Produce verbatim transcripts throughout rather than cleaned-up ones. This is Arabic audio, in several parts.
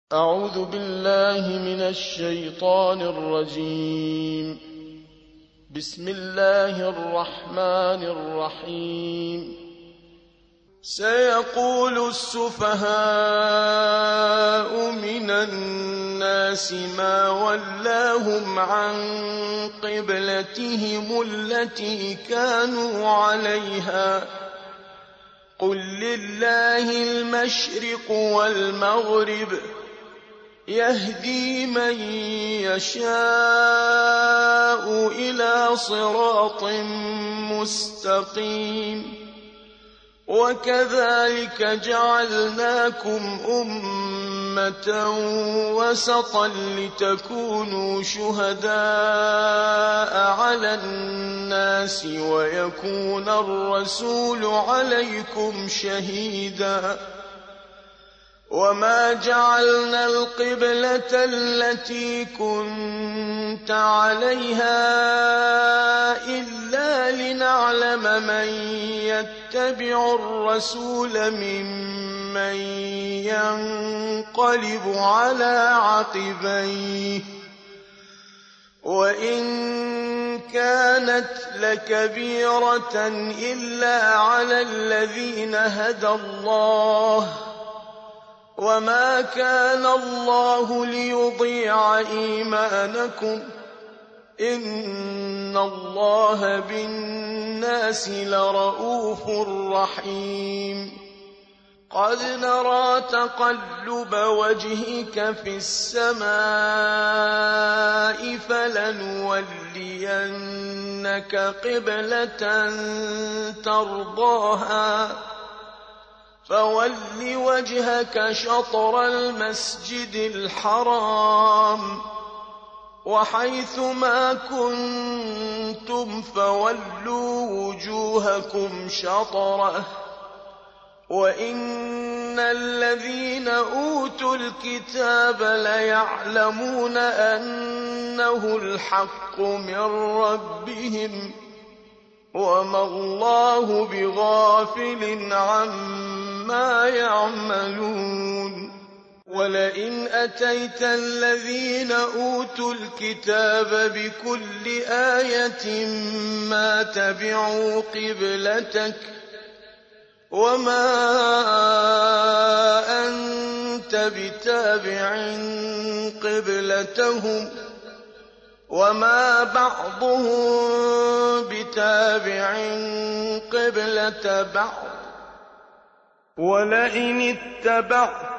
أعوذ بالله من الشيطان الرجيم. بسم الله الرحمن الرحيم. سيقول السفهاء من الناس ما ولاهم عن قبلتهم التي كانوا عليها قل لله المشرق والمغرب يهدي من يشاء إلى صراط مستقيم. وكذلك جعلناكم أمة وسطا لتكونوا شهداء على الناس ويكون الرسول عليكم شهيدا. وما جعلنا القبلة التي كنت عليها إلا لنعلم من يتبع الرسول ممن ينقلب على عقبيه وإن كانت لكبيرة إلا على الذين هدى الله وما كان الله ليضيع إيمانكم إن الله بالناس لرءوف رحيم. قد نرى تقلب وجهك في السماء فلنولينك قبلة ترضاها فول وجهك شطر المسجد الحرام وحيث ما كنتم فولوا وجوهكم شطره وإن الذين أوتوا الكتاب ليعلمون أنه الحق من ربهم وما الله بغافل عما يعملون. ولئن أتيت الذين أوتوا الكتاب بكل آية ما تبعوا قبلتك وما أنت بتابع قبلتهم وما بعضهم بتابع قبلة بعض ولئن اتبعت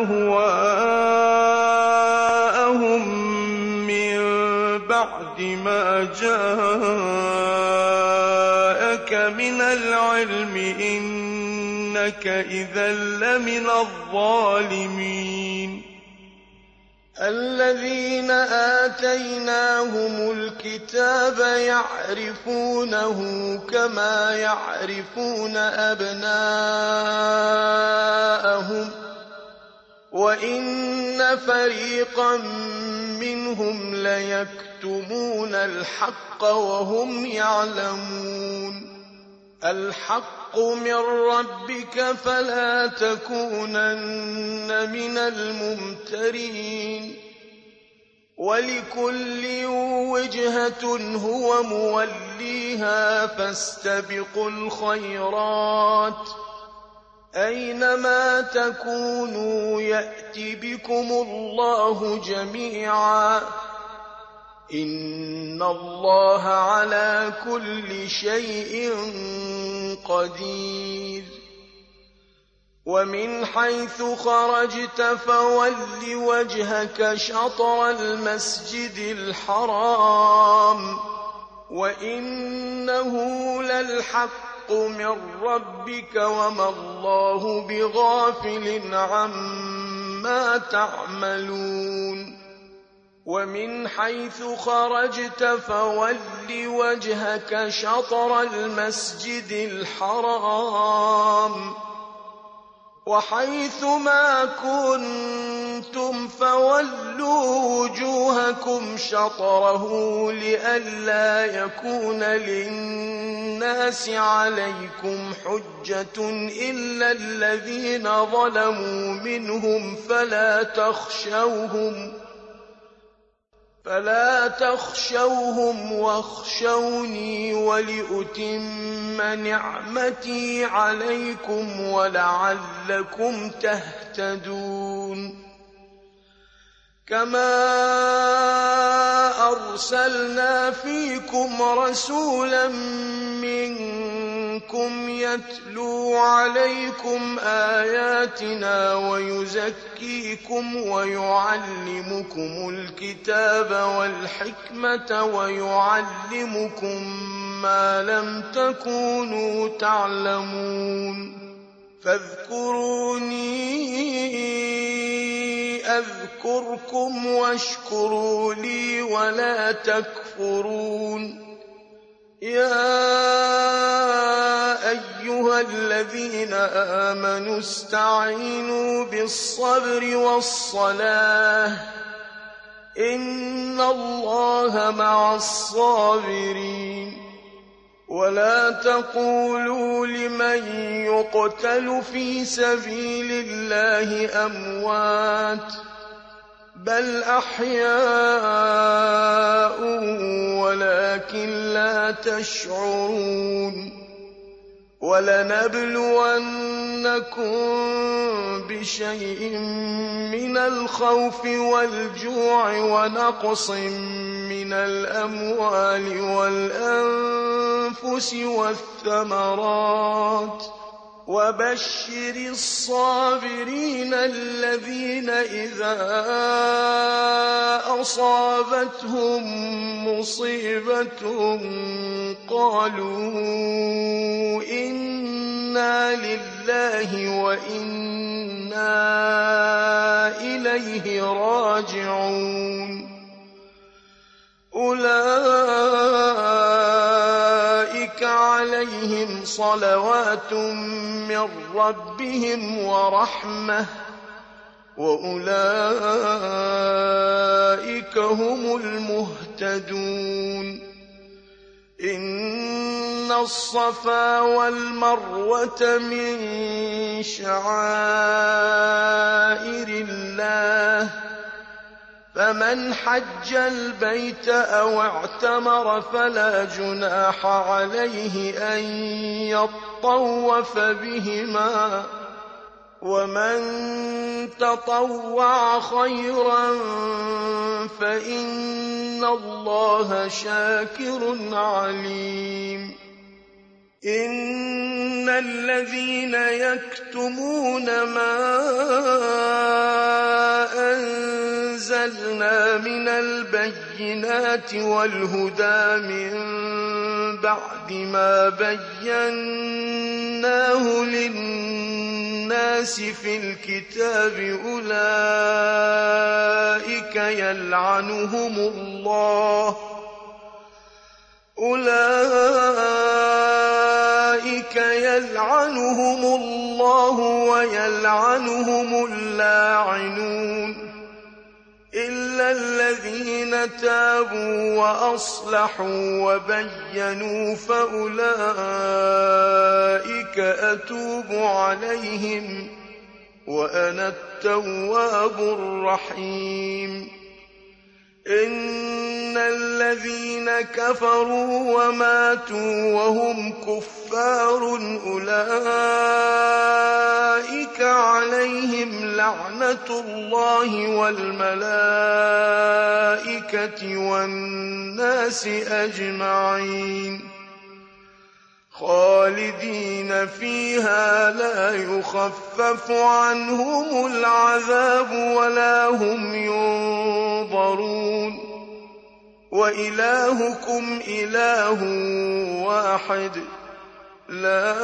أهواءهم من بعد ما جاءك من العلم إنك إذا لمن الظالمين. الذين آتيناهم الكتاب يعرفونه كما يعرفون أبناءهم وإن فريقا منهم ليكتمون الحق وهم يعلمون. الحق من ربك فلا تكونن من الممترين. ولكل وجهة هو موليها فاستبقوا الخيرات أينما تكونوا يأت بكم الله جميعا إن الله على كل شيء قدير. ومن حيث خرجت فول وجهك شطر المسجد الحرام وإنه للحق من ربك وما الله بغافل عما تعملون. ومن حيث خرجت فول وجهك شطر المسجد الحرام وحيث ما كنتم فولوا وجوهكم شطره لئلا يكون للناس عليكم حجة إلا الذين ظلموا منهم فلا تخشوهم فلا تخشوهم واخشوني ولأتم نعمتي عليكم ولعلكم تهتدون كما أرسلنا فيكم رسولا منكم يتلو عليكم آياتنا ويزكيكم ويعلمكم الكتاب والحكمة ويعلمكم ما لم تكونوا تعلمون فاذكروني أذكركم واشكروا لي ولا تكفرون يا أيها الذين آمنوا استعينوا بالصبر والصلاة إن الله مع الصابرين ولا تقولوا لمن يقتل في سبيل الله أموات بل أحياء ولكن لا تشعرون ولنبلونكم بشيء من الخوف والجوع ونقص من الأموال والأنفس والثمرات وبشر الصابرين الذين إذا أصابتهم مصيبة قالوا إنا لله وإنا إليه راجعون أولئك عليهم صلوات من ربهم ورحمة وأولئك هم المهتدون إن الصفا والمروة من شعائر الله فمن حج البيت أو اعتمر فلا جناح عليه أن يطوف بهما ومن تطوع خيرا فإن الله شاكر عليم إن الذين يكتمون ما أنزلنا من البينات والهدى من بعد ما بيناه للناس في الكتاب أولئك يلعنهم الله أولئك يلعنهم الله ويلعنهم اللاعنون إلا الذين تابوا وأصلحوا وبينوا فأولئك أتوب عليهم وأنا التواب الرحيم إن الذين كفروا وماتوا وهم كفار أولئك عليهم لعنة الله والملائكة والناس أجمعين خالدين فيها لا يخفف عنهم العذاب ولا هم ينظرون وإلهكم إله واحد لا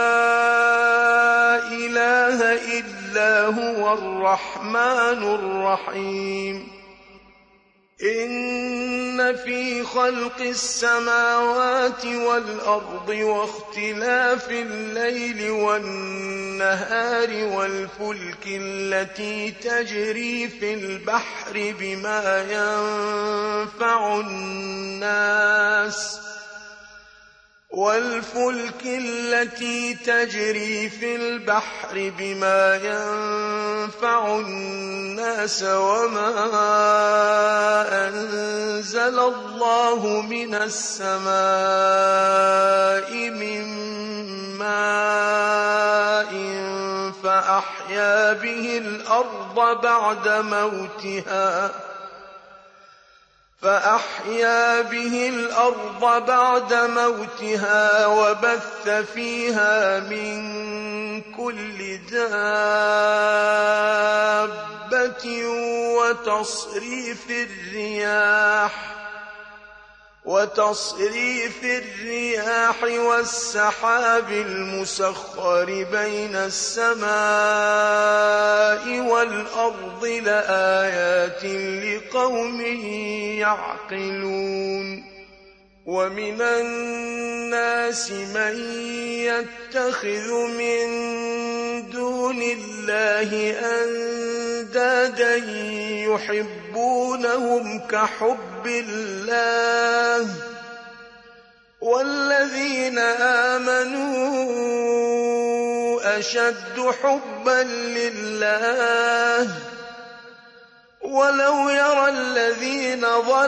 إله إلا هو الرحمن الرحيم إن في خلق السماوات والأرض واختلاف الليل والنهار والفلك التي تجري في البحر بما ينفع الناس والفلك التي تجري في البحر بما ينفع الناس وما أنزل الله من السماء من ماء فأحيا به الأرض بعد موتها فأحيا به الأرض بعد موتها وبث فيها من كل دابة وتصريف الرياح وتصريف الرياح والسحاب المسخر بين السماء والأرض لآيات لقوم يعقلون ومن الناس من يتخذ من دون الله أندادا يحبونهم كحب الله والذين آمنوا أشد حبا لله ولو يرى الذين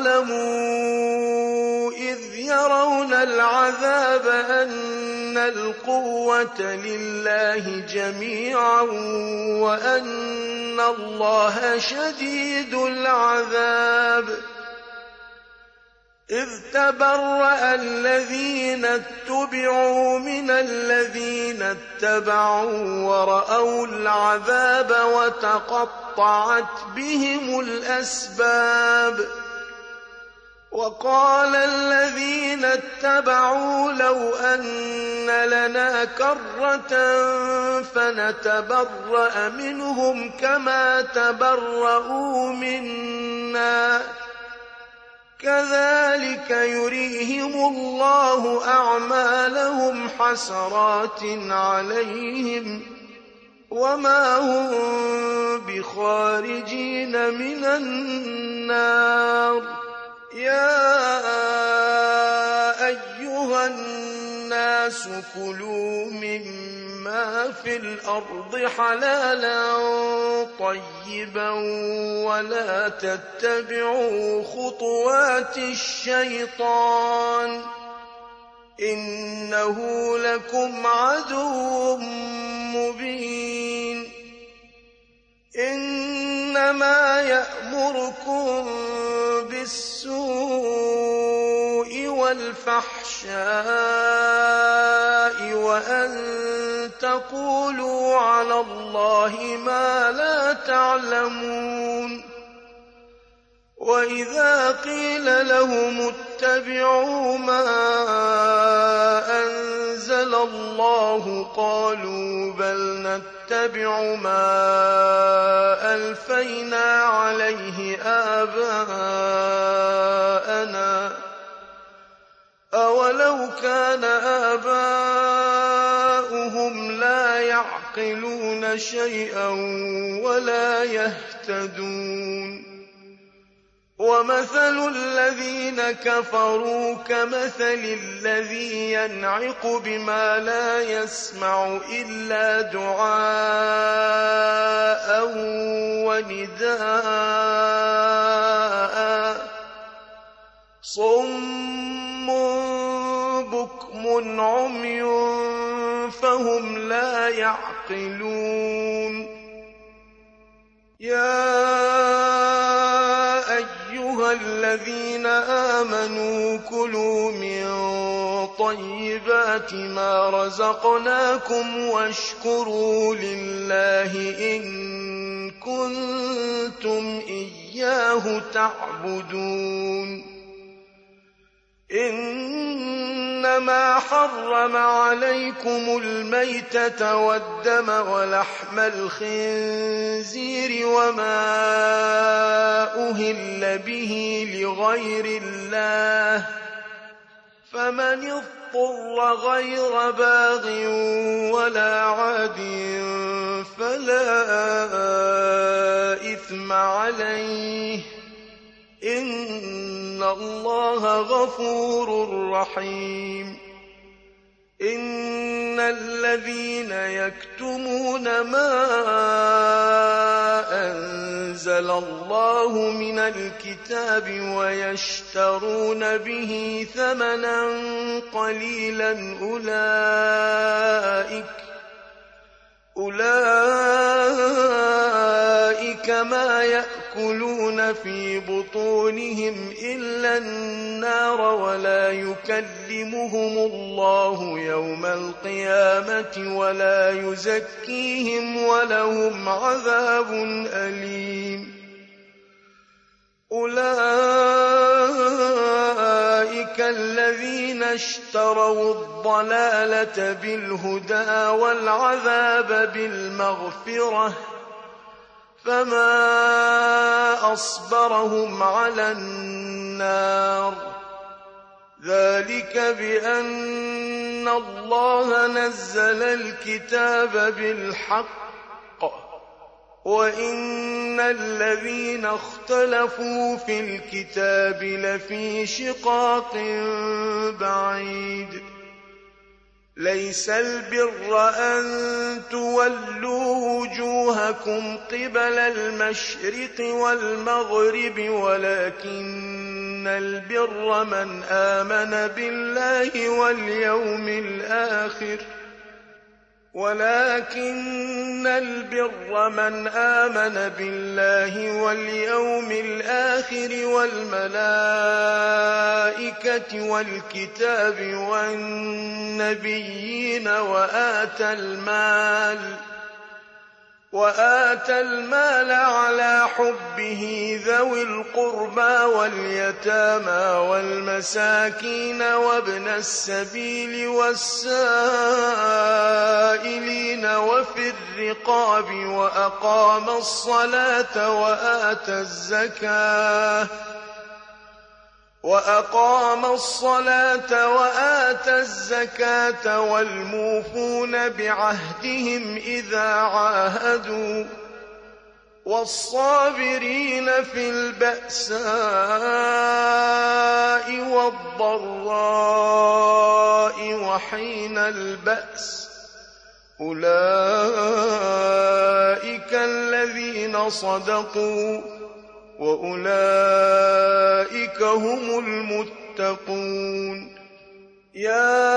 ظلموا إذ يرون العذاب أن القوة لله جميعا وأن الله شديد العذاب إذ تبرأ الذين اتبعوا من الذين اتبعوا ورأوا العذاب وتقطعت بهم الأسباب وقال الذين اتبعوا لو أن لنا كرة فنتبرأ منهم كما تبرؤوا منا كذلك يريهم الله أعمالهم حسرات عليهم وما هم بخارجين من النار يا أيها الناس كلوا مما في الأرض حلالا طيبا ولا تتبعوا خطوات الشيطان إنه لكم عدو مبين إنما يأمركم بالسوء والفحشاء وأن تقولوا على الله ما لا تعلمون وإذا قيل لهم اتبعوا ما أنزل الله قالوا بل نتبع ما ألفينا عليه آباءنا أولو كان آباؤهم لا يعقلون شيئا ولا يهتدون ومثل الذين كفروا كمثل الذي ينعق بما لا يسمع إلا دعاء ونداء صم بكم عمي فهم لا يعقلون يا أيها الذين آمنوا كلوا من طيبات ما رزقناكم واشكروا لله إن كنتم إياه تعبدون إنما حرم عليكم الميتة والدم ولحم الخنزير وما أهل به لغير الله فمن اضطر غير باغ ولا عاد فلا إثم عليه إن الله غفور رحيم إن الذين يكتمون ما أنزل الله من الكتاب ويشترون به ثمنا قليلا أولئك أولئك ما يأكلون في بطونهم إلا النار ولا يكلمهم الله يوم القيامة ولا يزكيهم ولهم عذاب أليم أولئك الذين اشتروا الضلالة بالهدى والعذاب بالمغفرة فما أصبرهم على النار ذلك بأن الله نزل الكتاب بالحق وإن الذين اختلفوا في الكتاب لفي شقاق بعيد ليس البر أن تولوا وجوهكم قبل المشرق والمغرب ولكن البر من آمن بالله واليوم الآخر ولكن البر من آمن بالله واليوم الآخر والملائكة والكتاب والنبيين وآتى المال وآتى المال على حبه ذوي القربى واليتامى والمساكين وابن السبيل والسائلين وفي الرقاب وأقام الصلاة وآتى الزكاة وأقام الصلاة وآتى الزكاة والموفون بعهدهم إذا عاهدوا والصابرين في البأساء والضراء وحين البأس أولئك الذين صدقوا وأولئك هم المتقون يا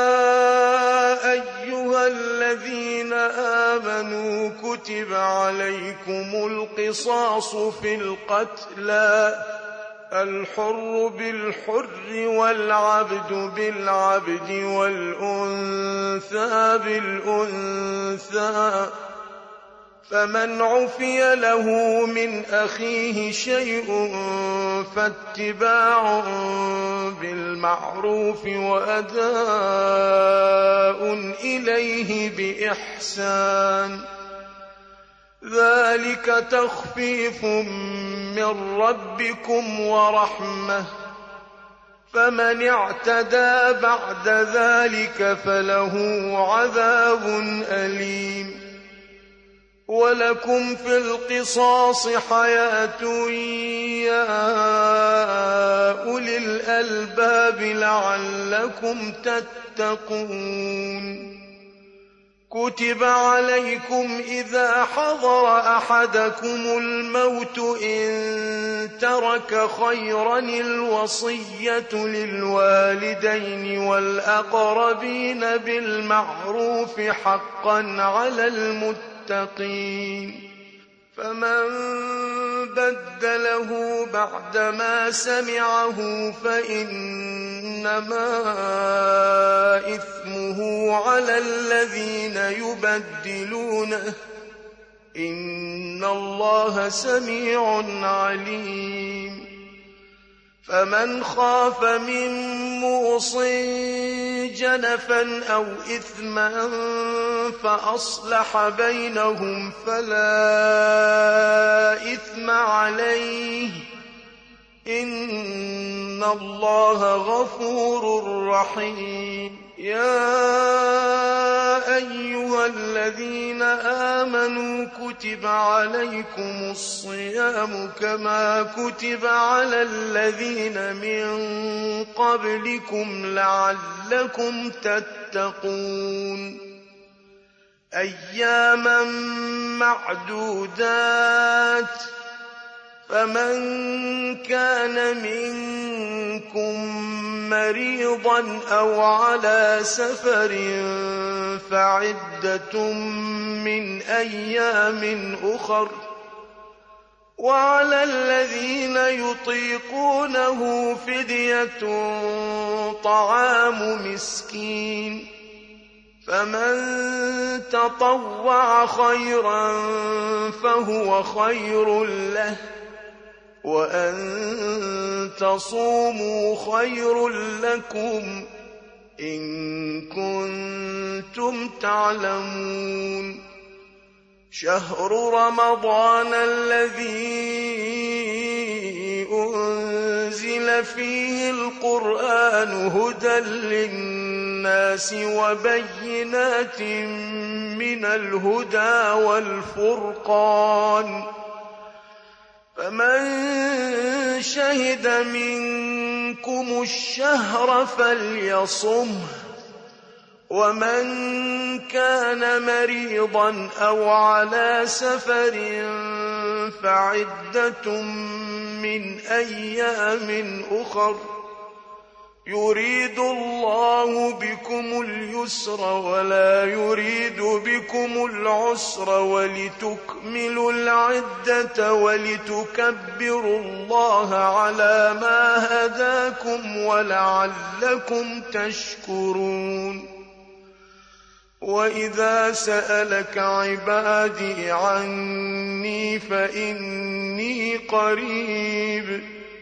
أيها الذين آمنوا كتب عليكم القصاص في القتلى الحر بالحر والعبد بالعبد والأنثى بالأنثى فمن عفي له من أخيه شيء فاتباع بالمعروف وأداء إليه بإحسان ذلك تخفيف من ربكم ورحمة فمن اعتدى بعد ذلك فله عذاب أليم ولكم في القصاص حياة يا أولي الألباب لعلكم تتقون كتب عليكم إذا حضر أحدكم الموت إن ترك خيرا الوصية للوالدين والأقربين بالمعروف حقا على المتقين فمن بدله بعدما سمعه فإنما إثمه على الذين يبدلونه إن الله سميع عليم فمن خاف من موص جنفا أو إثما فأصلح بينهم فلا إثم عليه الله غفور رحيم. يا أيها الذين آمنوا كتب عليكم الصيام كما كتب على الذين من قبلكم لعلكم تتقون. أياما معدودات، فمن كان منكم مريضا أو على سفر فعدة من أيام أخر، وعلى الذين يطيقونه فدية طعام مسكين، فمن تطوع خيرا فهو خير له، وأن تصوموا خير لكم إن كنتم تعلمون. شهر رمضان الذي أنزل فيه القرآن هدى للناس وبينات من الهدى والفرقان، فمن شهد منكم الشهر فليصمه، ومن كان مريضا أو على سفر فعدة من أيام أخر، يريد الله بكم اليسر ولا يريد بكم العسر، ولتكملوا العدة ولتكبروا الله على ما هداكم ولعلكم تشكرون. وإذا سألك عبادي عني فإني قريب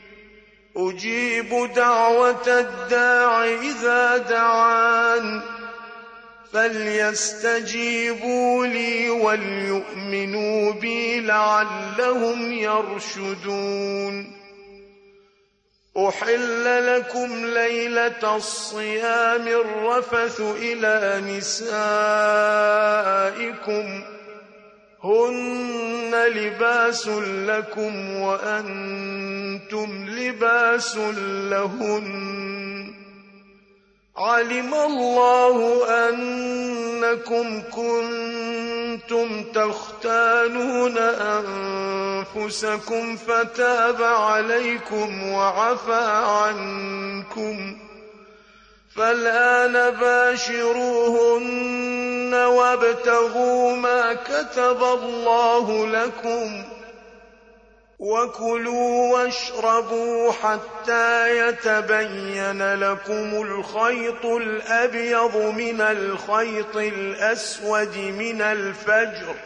أجيب دعوة الداع إذا دعان، فليستجيبوا لي وليؤمنوا بي لعلهم يرشدون. أحل لكم ليلة الصيام الرفث إلى نسائكم هن لباس لكم وأنتم لباس لهن، علم الله أنكم كنتم تختانون أنفسكم فتاب عليكم وعفى عنكم، فالآن باشروهن وابتغوا ما كتب الله لكم، وكلوا واشربوا حتى يتبين لكم الخيط الأبيض من الخيط الأسود من الفجر،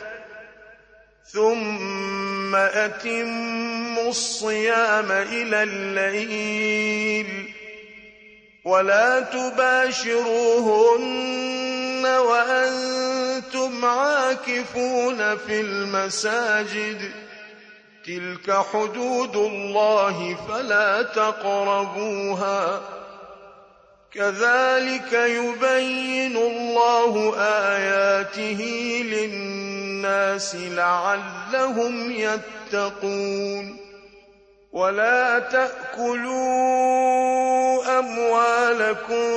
ثم أتموا الصيام إلى الليل، ولا تباشروهن وأنتم عاكفون في المساجد، تلك حدود الله فلا تقربوها، كذلك يبين الله آياته للناس لعلهم يتقون. ولا تأكلوا أموالكم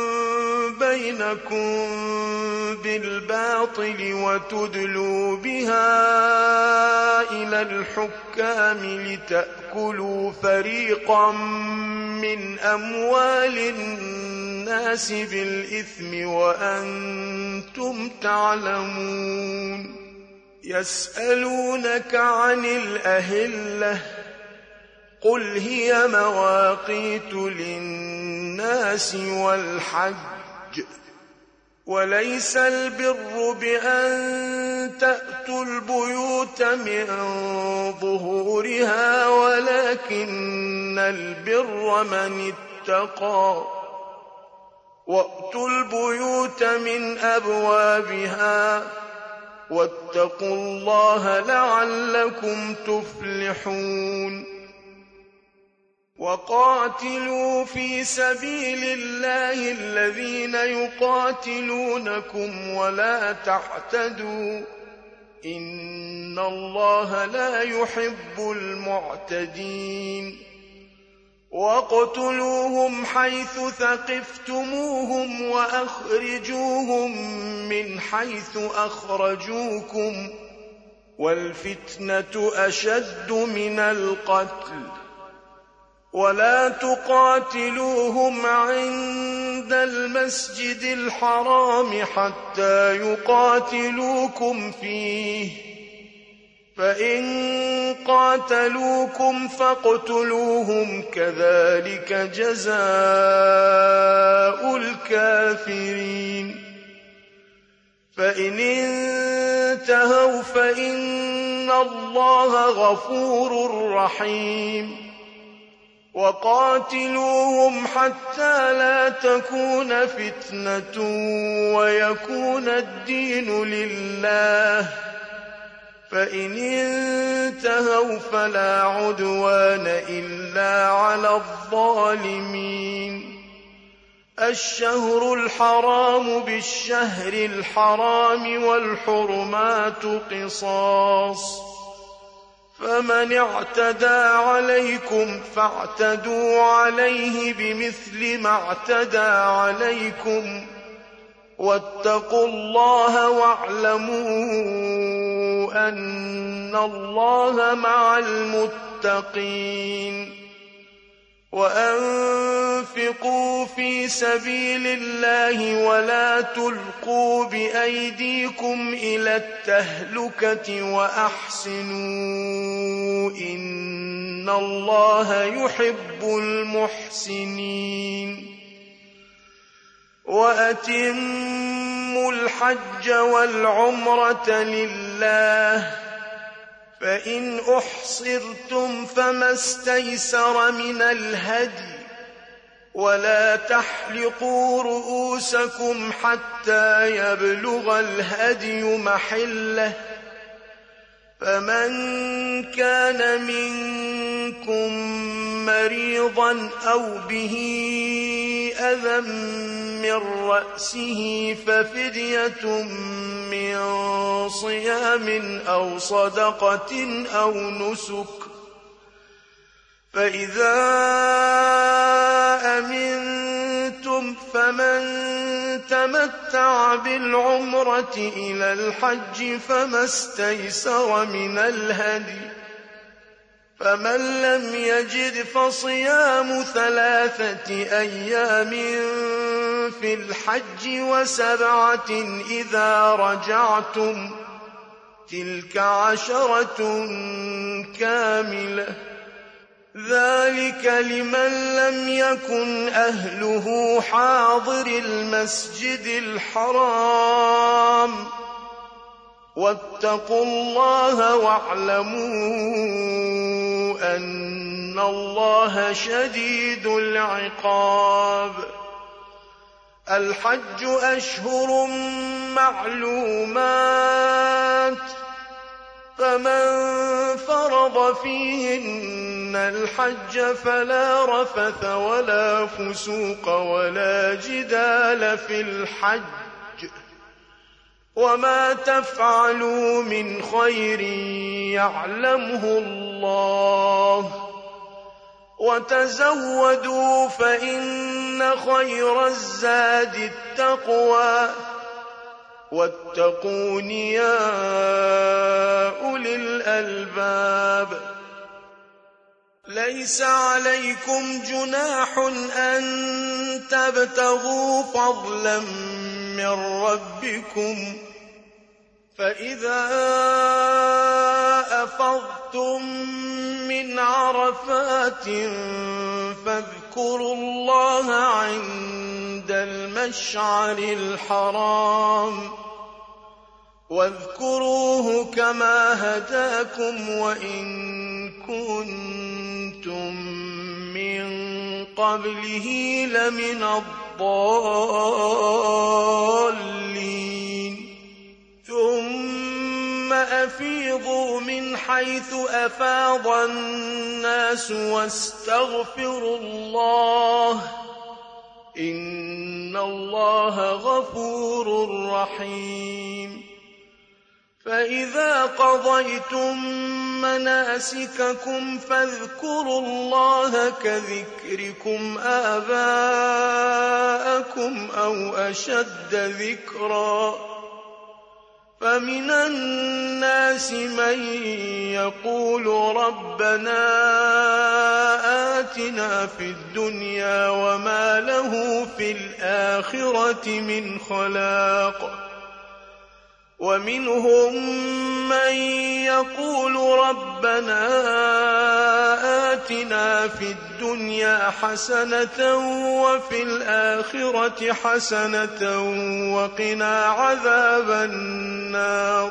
بينكم بالباطل وتدلوا بها إلى الحكام لتأكلوا فريقا من أموال الناس بالإثم وأنتم تعلمون. يسألونك عن الأهلة قل هي مواقيت للناس والحج، وليس البر بأن تأتوا البيوت من ظهورها ولكن البر من اتقى، وأتوا البيوت من أبوابها واتقوا الله لعلكم تفلحون. وقاتلوا في سبيل الله الذين يقاتلونكم ولا تعتدوا إن الله لا يحب المعتدين واقتلوهم حيث ثقفتموهم وأخرجوهم من حيث أخرجوكم والفتنة أشد من القتل ولا تقاتلوهم عند المسجد الحرام حتى يقاتلوكم فيه فإن قاتلوكم فاقتلوهم كذلك جزاء الكافرين فإن انتهوا فإن الله غفور رحيم وقاتلوهم حتى لا تكون فتنة ويكون الدين لله فإن انتهوا فلا عدوان إلا على الظالمين الشهر الحرام بالشهر الحرام والحرمات قصاص فمن اعتدى عليكم فاعتدوا عليه بمثل ما اعتدى عليكم واتقوا الله واعلموا أن الله مع المتقين وأنفقوا في سبيل الله ولا تلقوا بأيديكم إلى التهلكة وأحسنوا إن الله يحب المحسنين وأتموا الحج والعمرة لله فإن أحصرتم فما استيسر من الهدي ولا تحلقوا رؤوسكم حتى يبلغ الهدي محله فمن كان منكم مريضا أو به أذى من رأسه ففدية من صيام أو صدقة أو نسك فإذا أمنتم فمن تمتع بالعمرة إلى الحج فما استيسر من الهدي فمن لم يجد فصيام ثلاثة أيام في الحج وسبعة إذا رجعتم تلك عشرة كاملة ذلك لمن لم يكن أهله حاضر المسجد الحرام واتقوا الله واعلموا أن الله شديد العقاب الحج أشهر معلومات فمن فرض فيهن الحج فلا رفث ولا فسوق ولا جدال في الحج وما تفعلوا من خير يعلمه الله وتزودوا فإن خير الزاد التقوى واتقون يا أولي الألباب ليس عليكم جناح أن تبتغوا فضلا من ربكم فإذا أفضتم من عرفات فاذكروا الله عند المشعر الحرام واذكروه كما هداكم وإن كنتم من قبله لمن الضالين ثم أفيضوا من حيث أفاض الناس واستغفروا الله إن الله غفور رحيم فإذا قضيتم مناسككم فاذكروا الله كذكركم آباءكم أو أشد ذكرا فمن الناس من يقول ربنا آتنا في الدنيا وما له في الآخرة من خلاق ومنهم من يقول ربنا آتنا في الدنيا حسنة وفي الآخرة حسنة وقنا عذاب النار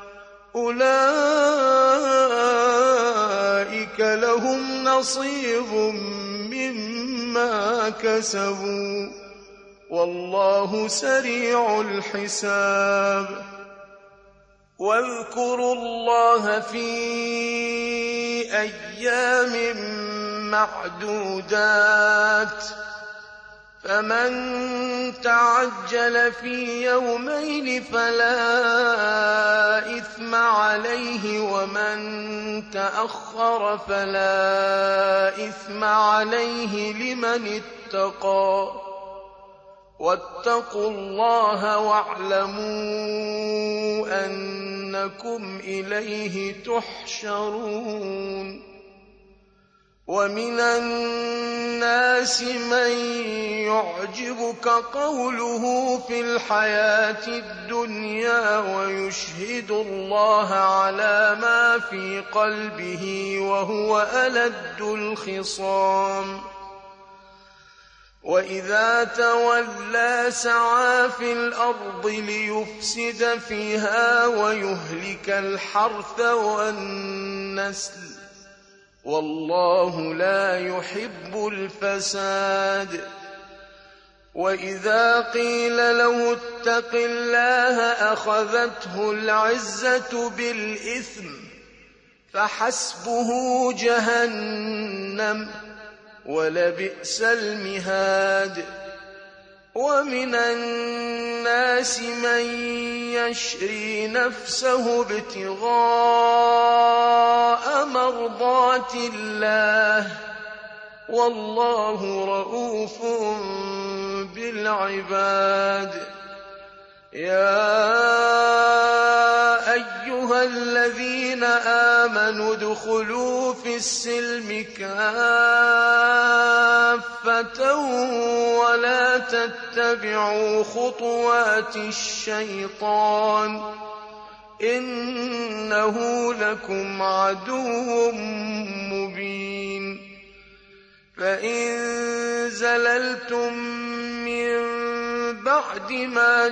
أولئك لهم نصيب مما كسبوا والله سريع الحساب واذكروا الله في أيام معدودات فمن تعجل في يومين فلا إثم عليه ومن تأخر فلا إثم عليه لمن اتقى واتقوا الله واعلموا أنكم إليه تحشرون ومن الناس من يعجبك قوله في الحياة الدنيا ويشهد الله على ما في قلبه وهو ألد الخصام وإذا تولى سعى في الأرض ليفسد فيها ويهلك الحرث والنسل والله لا يحب الفساد وإذا قيل له اتق الله أخذته العزة بالإثم فحسبه جهنم ولبئس المهاد ومن الناس من يشري نفسه ابتغاء مرضات الله والله رءوف بالعباد يا أيها الذين آمنوا ادخلوا في السلم كافة ولا تتبعوا خطوات الشيطان إنه لكم عدو مبين فإن زللتم من بعد ما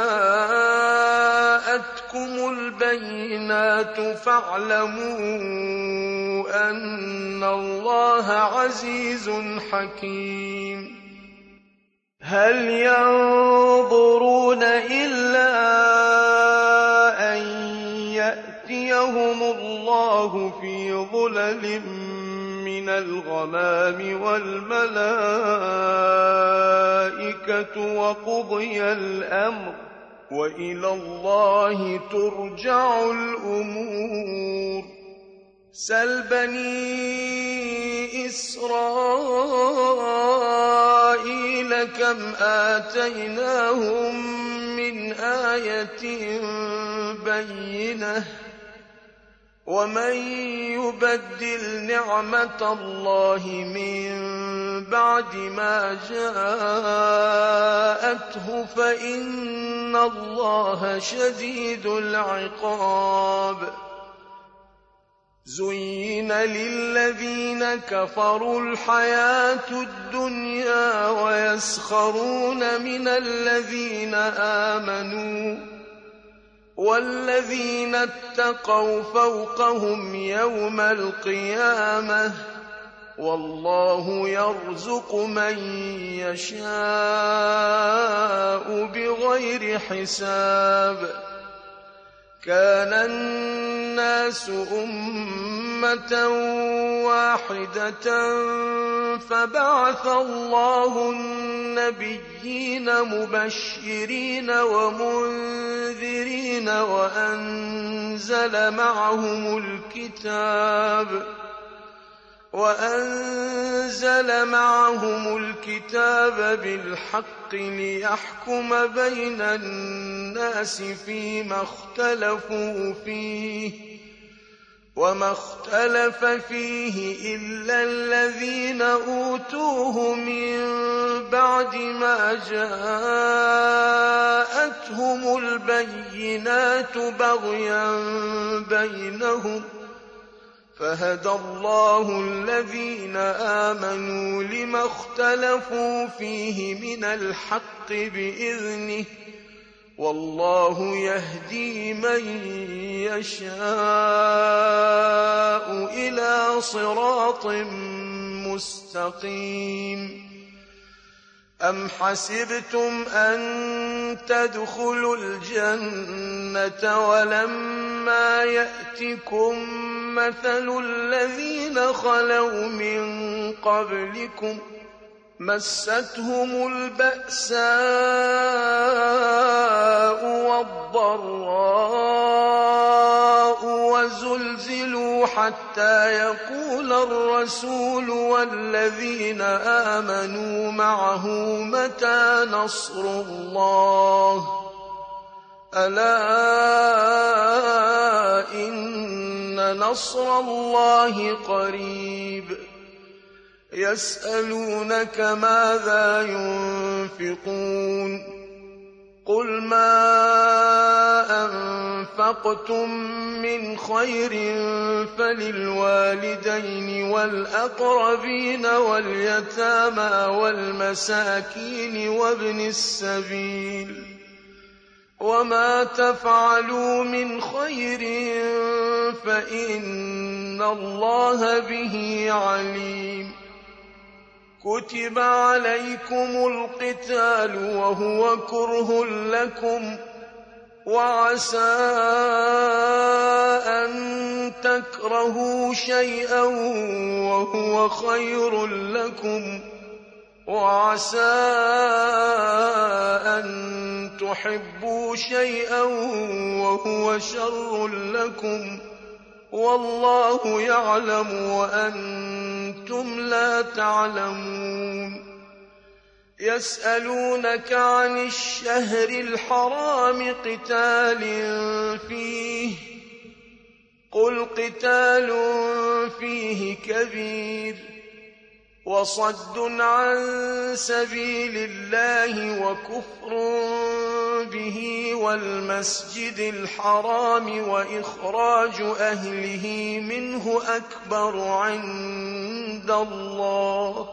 جاءتكم البينات فاعلموا أن الله عزيز حكيم هل ينظرون إلا أن يأتيهم الله في ظلل من الغمام والملائكة وقضي الأمر وإلى الله ترجع الأمور سل بني إسرائيل كم آتيناهم من آية بينة ومن يبدل نعمة الله من بعد ما جاءته فإن الله شديد العقاب زين للذين كفروا الحياة الدنيا ويسخرون من الذين آمنوا والذين اتقوا فوقهم يوم القيامة والله يرزق من يشاء بغير حساب كان الناس أمة واحدة فبعث الله النبيين مبشرين ومنذرين وأنزل معهم الكتاب وأنزل معهم الكتاب بالحق ليحكم بين الناس فيما اختلفوا فيه وما اختلف فيه إلا الذين أوتوه من بعد ما جاءتهم البينات بغيا بينهم فهدى الله الذين آمنوا لما اختلفوا فيه من الحق بإذنه والله يهدي من يشاء إلى صراط مستقيم. أم حسبتم أن تدخلوا الجنة ولما يأتكم مثل الذين خلوا من قبلكم مستهم البأساء والضراء وزلزلوا حتى يقول الرسول والذين آمنوا معه متى نصر الله ألا إن نصر الله قريب. يسألونك ماذا ينفقون قل ما أنفقتم من خير فللوالدين والأقربين واليتامى والمساكين وابن السبيل وما تفعلوا من خير فإن الله به عليم. كتب عليكم القتال وهو كره لكم وعسى أن تكرهوا شيئا وهو خير لكم وعسى أن تحبوا شيئا وهو شر لكم والله يعلم وأنتم لا تعلمون. يسألونك عن الشهر الحرام قتال فيه قل قتال فيه كبير وصد عن سبيل الله وكفر به والمسجد الحرام وإخراج أهله منه أكبر عند الله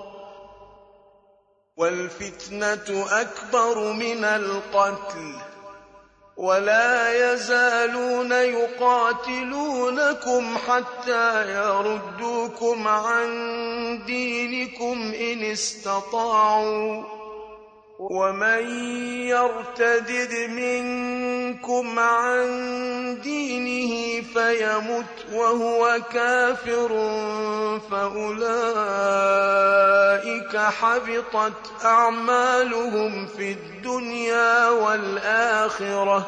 والفتنة أكبر من القتل ولا يزالون يقاتلونكم حتى يردوكم عن دينكم إن استطاعوا ومن يرتدد منكم عن دينه فيمت وهو كافر فأولئك حبطت أعمالهم في الدنيا والآخرة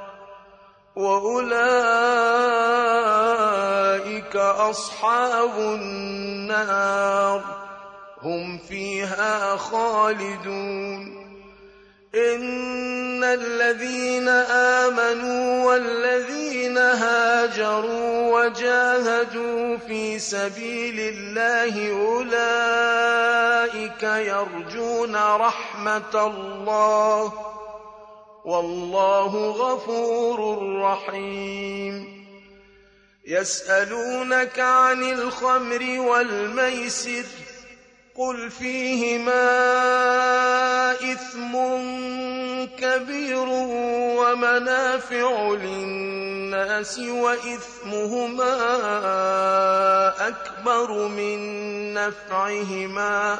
وأولئك أصحاب النار هم فيها خالدون. إن الذين آمنوا والذين هاجروا وجاهدوا في سبيل الله أولئك يرجون رحمة الله والله غفور رحيم. يسألونك عن الخمر والميسر قل فيهما إثم كبير ومنافع للناس وإثمهما أكبر من نفعهما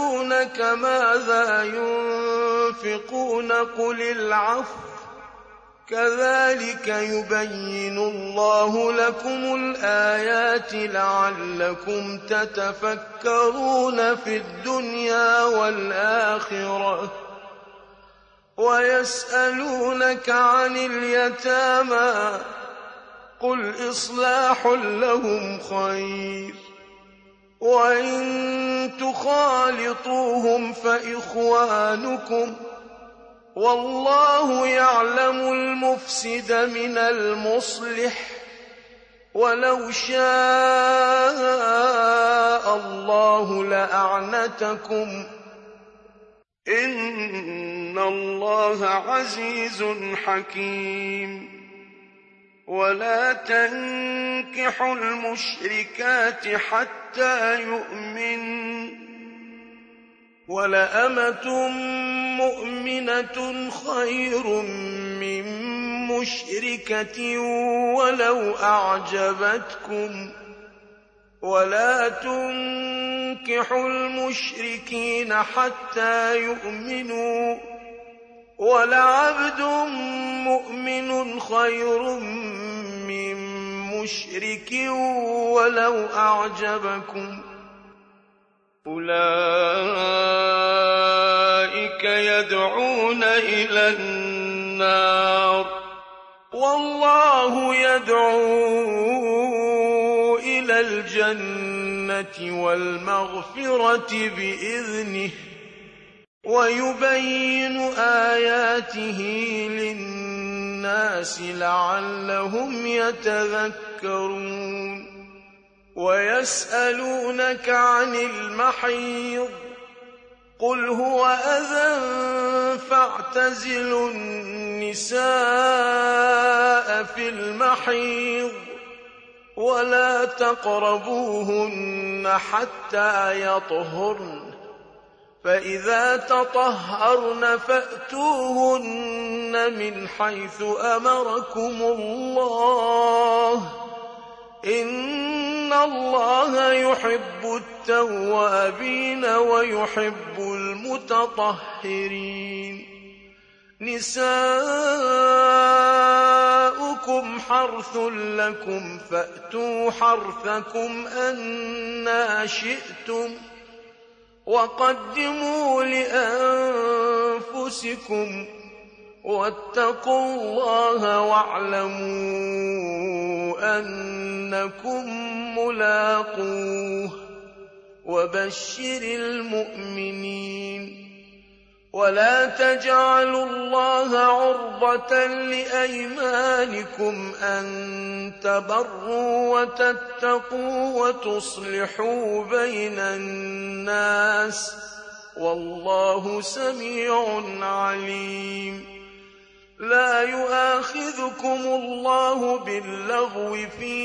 ويسألونك ماذا ينفقون قل العفو كذلك يبين الله لكم الآيات لعلكم تتفكرون في الدنيا والآخرة. ويسألونك عن اليتامى قل إصلاح لهم خير وإن تخالطوهم فإخوانكم والله يعلم المفسد من المصلح ولو شاء الله لأعنتكم إن الله عزيز حكيم. ولا تنكحوا المشركات حتى يؤمنوا ولأمة مؤمنة خير من مشركة ولو أعجبتكم ولا تنكحوا المشركين حتى يؤمنوا ولعبد مؤمن خير من مشرك ولو أعجبكم أولئك يدعون إلى النار والله يدعو إلى الجنة والمغفرة بإذنه ويبين آياته للناس لعلهم يتذكرون. ويسألونك عن المحيض قل هو أذى فاعتزلوا النساء في المحيض ولا تقربوهن حتى يطهرن فإذا تطهرن فأتوهن من حيث أمركم الله إن الله يحب التوابين ويحب المتطهرين. نساؤكم حرث لكم فأتوا حرثكم أنى شئتم وقدموا لأنفسكم واتقوا الله واعلموا أنكم ملاقوه وبشر المؤمنين. ولا تجعلوا الله عرضة لأيمانكم أن تبروا وتتقوا وتصلحوا بين الناس والله سميع عليم. لا يؤاخذكم الله باللغو في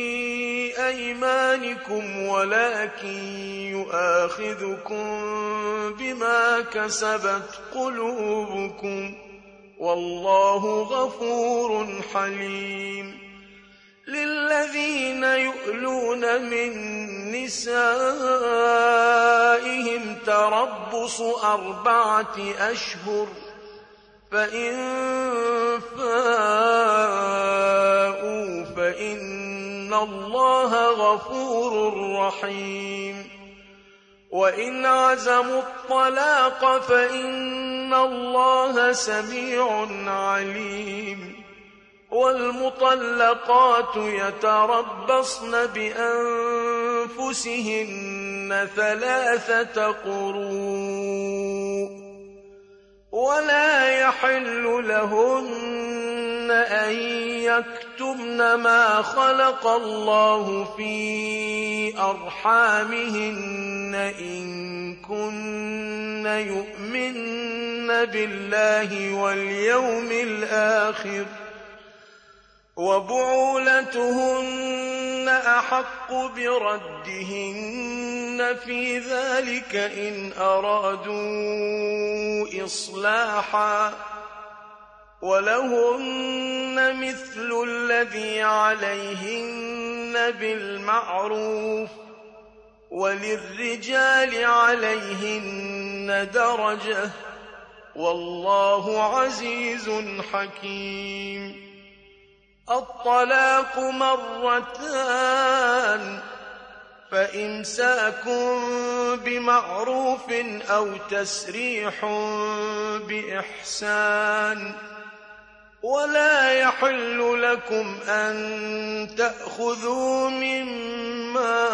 أيمانكم ولكن يؤاخذكم بما كسبت قلوبكم والله غفور حليم. للذين يؤلون من نسائهم تربص أربعة أشهر فإن فاءوا فإن الله غفور رحيم. وإن عزموا الطلاق فإن الله سميع عليم. والمطلقات يتربصن بأنفسهن ثلاثة قروء ولا يحل لهن أن يكتمن ما خلق الله في أرحامهن إن كن يؤمن بالله واليوم الآخر وبعولتهن أحق بردهن في ذلك إن أرادوا إصلاحا ولهن مثل الذي عليهن بالمعروف وللرجال عليهن درجة والله عزيز حكيم. الطلاق مرتان، فإمساك بمعروف أو تسريح بإحسان. ولا يحل لكم أن تأخذوا مما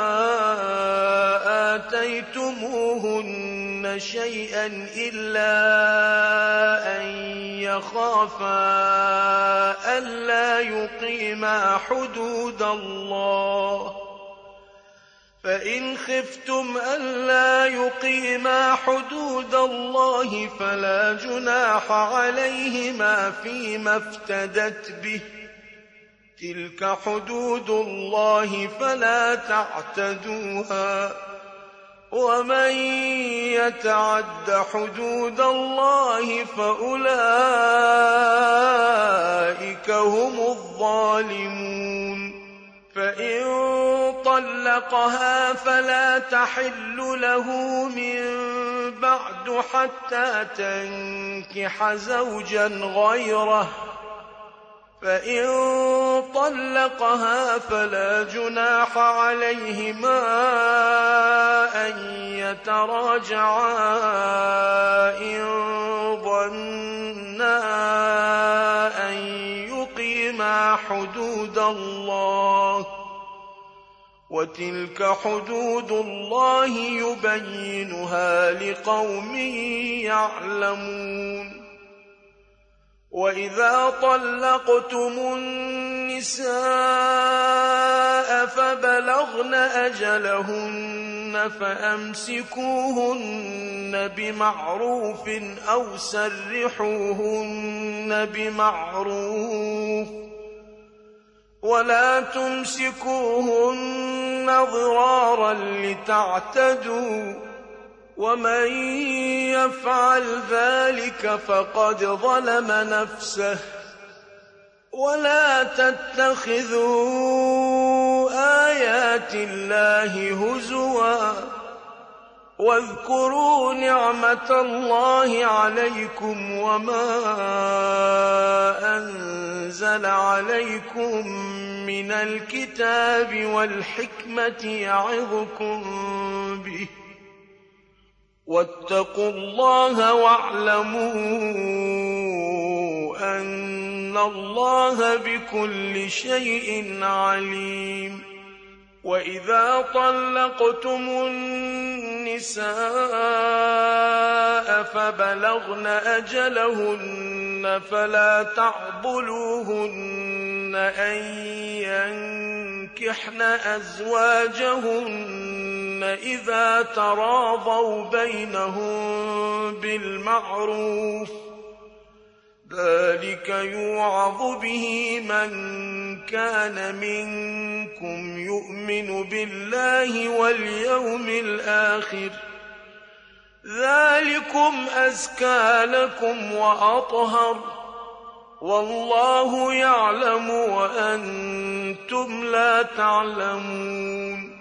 آتيتموهن شيئا إلا أن يخافا ألا يقيما حدود الله، فإن خفتم ألا يقيما حدود الله فلا جناح عليهما فيما افتدت به، تلك حدود الله فلا تعتدوها، ومن يتعد حدود الله فأولئك هم الظالمون. فإن طلقها فلا تحل له من بعد حتى تنكح زوجا غيره، فإن طلقها فلا جناح عليهما أن يتراجعا إن ظنا أن يقيما حدود الله، وتلك حدود الله يبينها لقوم يعلمون. وإذا طلقتم النساء فبلغن أجلهن فأمسكوهن بمعروف أو سرحوهن بمعروف، ولا تمسكوهن ضرارا لتعتدوا، ومن يفعل ذلك فقد ظلم نفسه. ولا تتخذوا آيات الله هزوا، واذكروا نعمة الله عليكم وما أنزل عليكم من الكتاب والحكمة يعظكم به، واتقوا الله واعلموا أن الله بكل شيء عليم. وإذا طلقتم النساء فبلغن أجلهن فلا تعضلوهن أن ينكحن أزواجهن إذا تراضوا بينهم بالمعروف، ذلك يوعظ به من كان منكم يؤمن بالله واليوم الآخر، ذلكم أزكى لكم وأطهر، والله يعلم وأنتم لا تعلمون.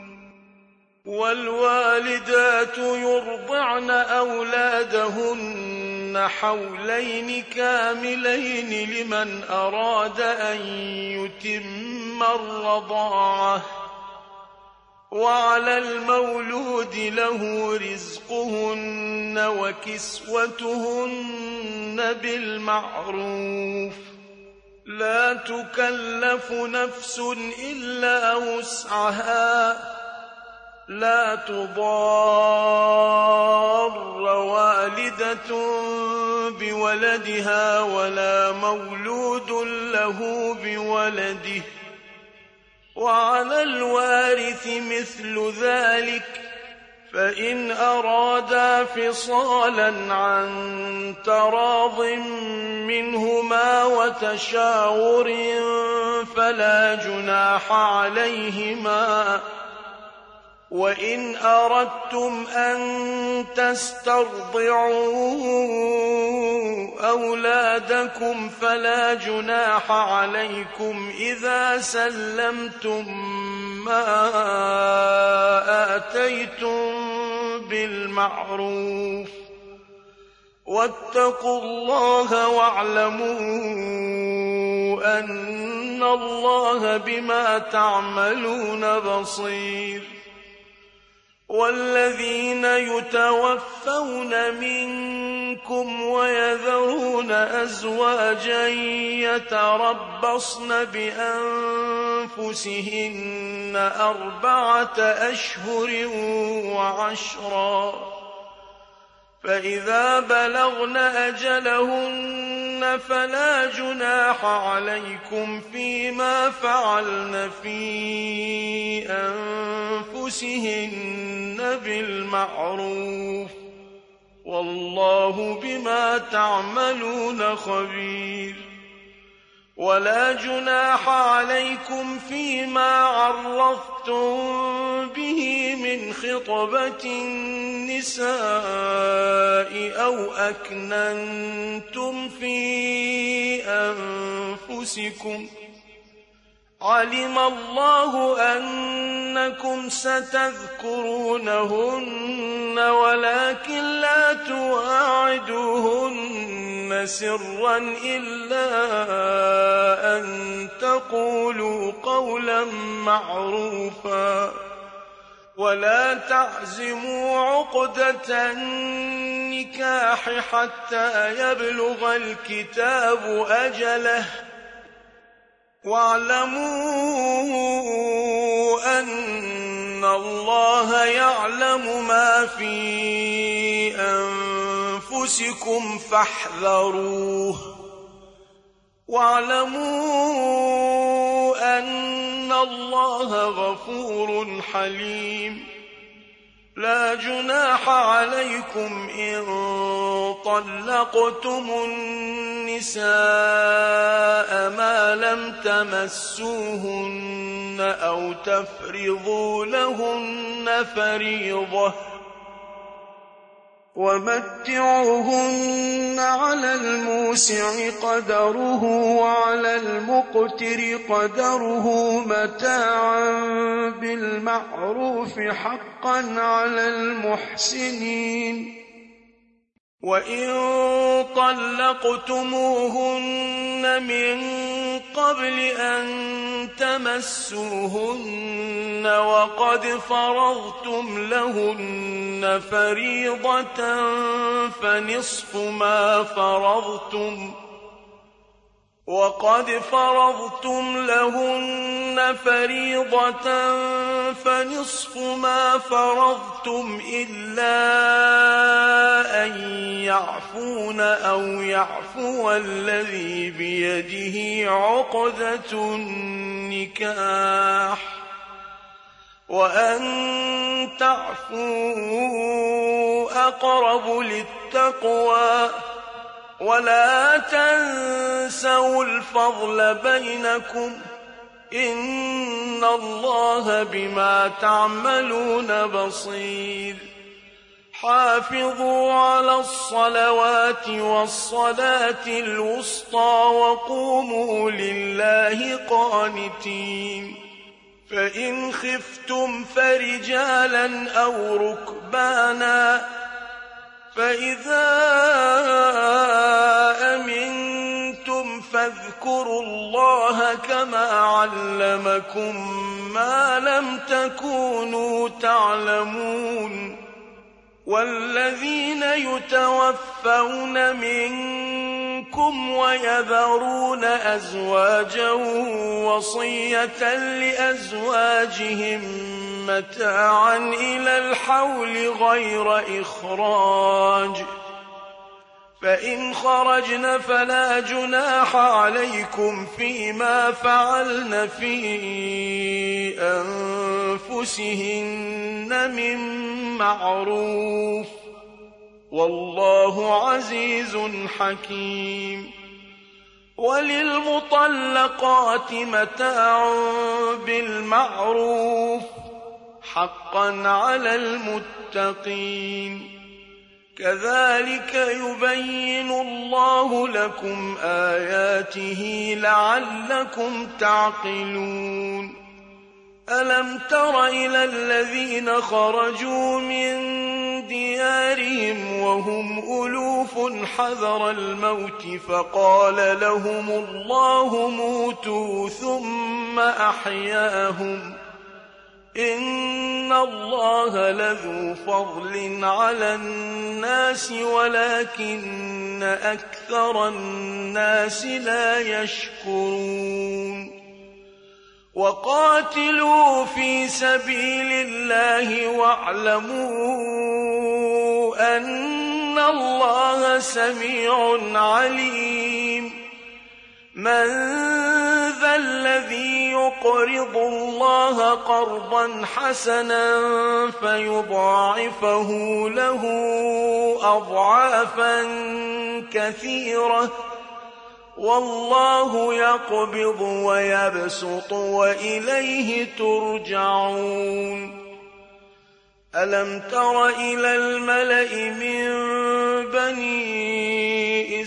والوالدات يرضعن أولادهن حولين كاملين لمن أراد أن يتم الرضاعة، وعلى المولود له رزقهن وكسوتهن بالمعروف، لا تكلف نفس إلا وسعها، لا تضار والدة بولدها ولا مولود له بولده، وعلى الوارث مثل ذلك، فإن أرادا فصالا عن تراض منهما وتشاور فلا جناح عليهما. وإن أردتم أن تسترضعوا أولادكم فلا جناح عليكم إذا سلمتم ما آتيتم بالمعروف، واتقوا الله واعلموا أن الله بما تعملون بصير. والذين يتوفون منكم ويذرون أزواجا يتربصن بأنفسهن أربعة أشهر وعشرا، فإذا بلغن أجلهن فلا جناح عليكم فيما فعلن في أنفسهن بالمعروف، والله بما تعملون خبير. ولا جناح عليكم فيما عرضتم به من خطبة النساء أو أكننتم في أنفسكم، علم الله أنكم ستذكرونهن ولكن لا تواعدوهن سرا إلا أن تقولوا قولا معروفا، ولا تعزموا عقدة النكاح حتى يبلغ الكتاب أجله، واعلموا أن الله يعلم ما في أنفسكم فاحذروه، واعلموا أن الله غفور حليم. لا جناح عليكم إن طلقتم النساء ما لم تمسوهن أو تفرضوا لهن فريضة، ومتعوهن على الموسع قدره وعلى المقتر قدره متاعا بالمعروف حقا على المحسنين. وإن طلقتموهن من قبل أن تمسوهن وقد فرضتم لهن فريضة فنصف ما فرضتم وقد فرضتم لهن فريضة فنصف ما فرضتم إلا أن يعفون أو يعفو الذي بيده عقدة النكاح، وأن تعفوا أقرب للتقوى، ولا تنسوا الفضل بينكم إن الله بما تعملون بصير. حافظوا على الصلوات والصلاة الوسطى وقوموا لله قانتين. فإن خفتم فرجالا أو ركبانا، فإذا أمنتم فاذكروا الله كما علمكم ما لم تكونوا تعلمون. والذين يتوفون منكم ويذرون أزواجا وصية لأزواجهم متاعا إلى الحول غير إخراج، فإن خرجن فلا جناح عليكم فيما فعلن في أنفسهن من معروف، والله عزيز حكيم. وللمطلقات متاع بالمعروف حقا على المتقين. كذلك يبين الله لكم آياته لعلكم تعقلون. ألم تر إلى الذين خرجوا من ديارهم وهم ألوف حذر الموت فقال لهم الله موتوا ثم أحياهم إن الله لذو فضل على الناس ولكن أكثر الناس لا يشكرون وقاتلوا في سبيل الله واعلموا أن الله سميع عليم من ذا الذي يقرض الله قرضا حسنا فيضاعفه له أضعافا كثيرة والله يقبض ويبسط وإليه ترجعون ألم تر إلى الملأ من بني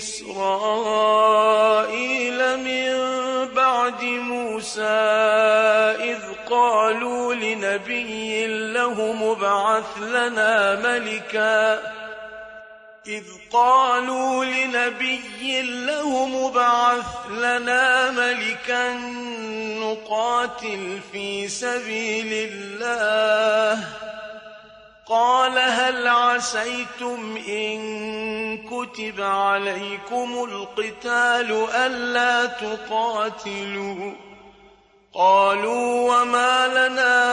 إسرائيل من بعد موسى إذ قالوا لنبي له مبعث لنا ملكا إذ قالوا لنبي له مبعث لنا ملكا نقاتل في سبيل الله قال هل عسيتم إن كتب عليكم القتال ألا تقاتلوا قالوا وما لنا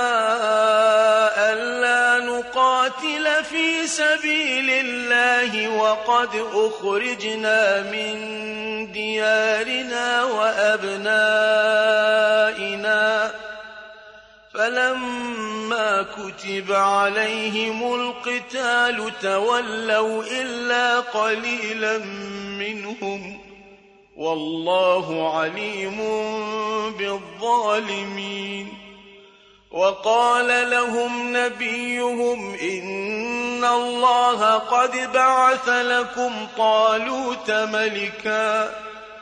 ألا نقاتل في سبيل الله وقد أخرجنا من ديارنا وأبنائنا فلما كتب عليهم القتال تولوا إلا قليلا منهم والله عليم بالظالمين وقال لهم نبيهم إن الله قد بعث لكم طالوت ملكا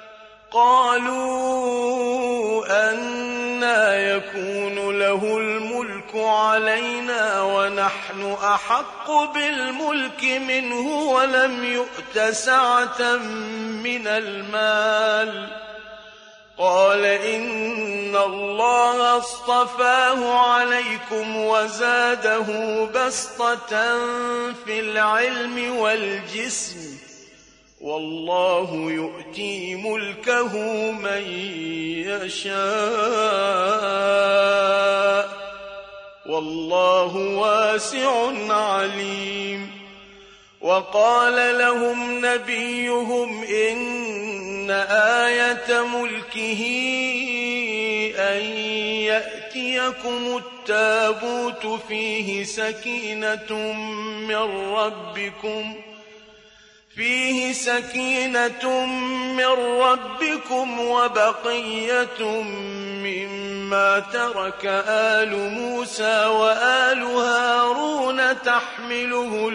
قالوا أنى يكون له الملك علينا ونحن أحق بالملك منه ولم يؤت سعة من المال قال إن الله اصطفاه عليكم وزاده بسطة في العلم والجسم والله يؤتي ملكه من يشاء والله واسع عليم وقال لهم نبيهم إن آية ملكه أن يأتيكم التابوت فيه سكينة من ربكم فيه سكينة من ربكم وبقية مما ترك آل موسى وآل هارون تحمله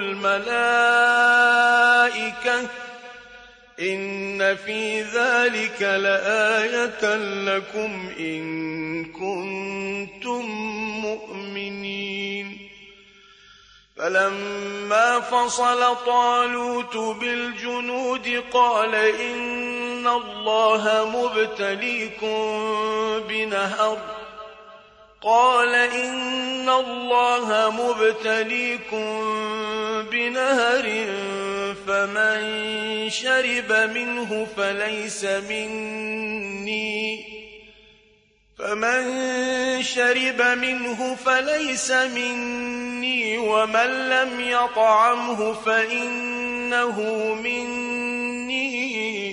الملائكة إن في ذلك لآية لكم إن كنتم مؤمنين فلما فصل طالوت بالجنود قال إن الله مبتليكم بنهر قال إن الله مبتليكم بنهر فمن شرب منه فليس مني فمن شرب منه فليس مني ومن لم يطعمه فإنه مني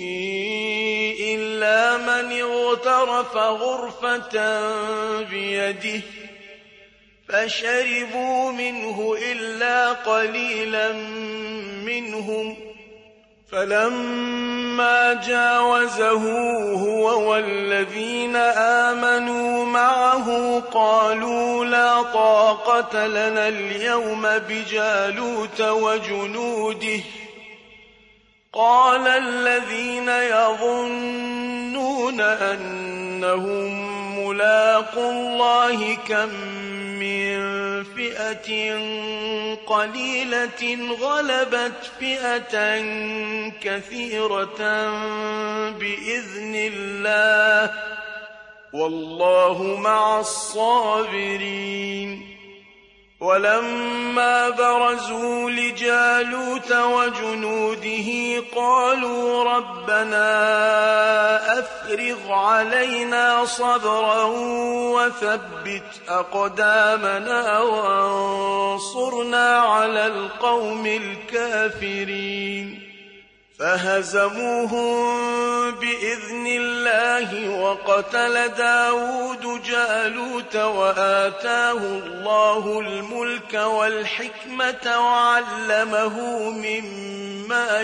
إلا من اغترف غرفة بيده فشربوا منه إلا قليلا منهم فلما جاوزه هو والذين آمنوا معه قالوا لا طاقة لنا اليوم بجالوت وجنوده قال الذين يظنون أنهم ملاقو الله كم من فئة قليلة غلبت فئة كثيرة بإذن الله والله مع الصابرين. ولما برزوا لجالوت وجنوده قالوا ربنا أفرغ علينا صبرا وثبت أقدامنا وانصرنا على القوم الكافرين. فهزموهم بإذن الله وقتل داود جالوت وآتاه الله الملك والحكمة وعلمه مما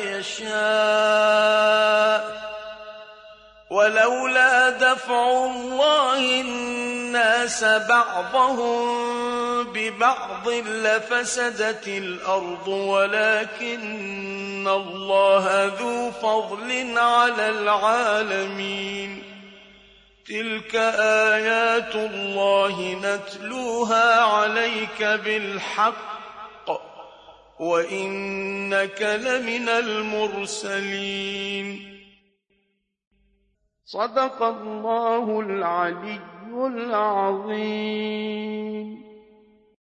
يشاء ولولا دفع الله الناس بعضهم ببعض لفسدت الأرض ولكن الله ذو فضل على العالمين. تلك آيات الله نتلوها عليك بالحق وإنك لمن المرسلين. صدق الله العلي العظيم.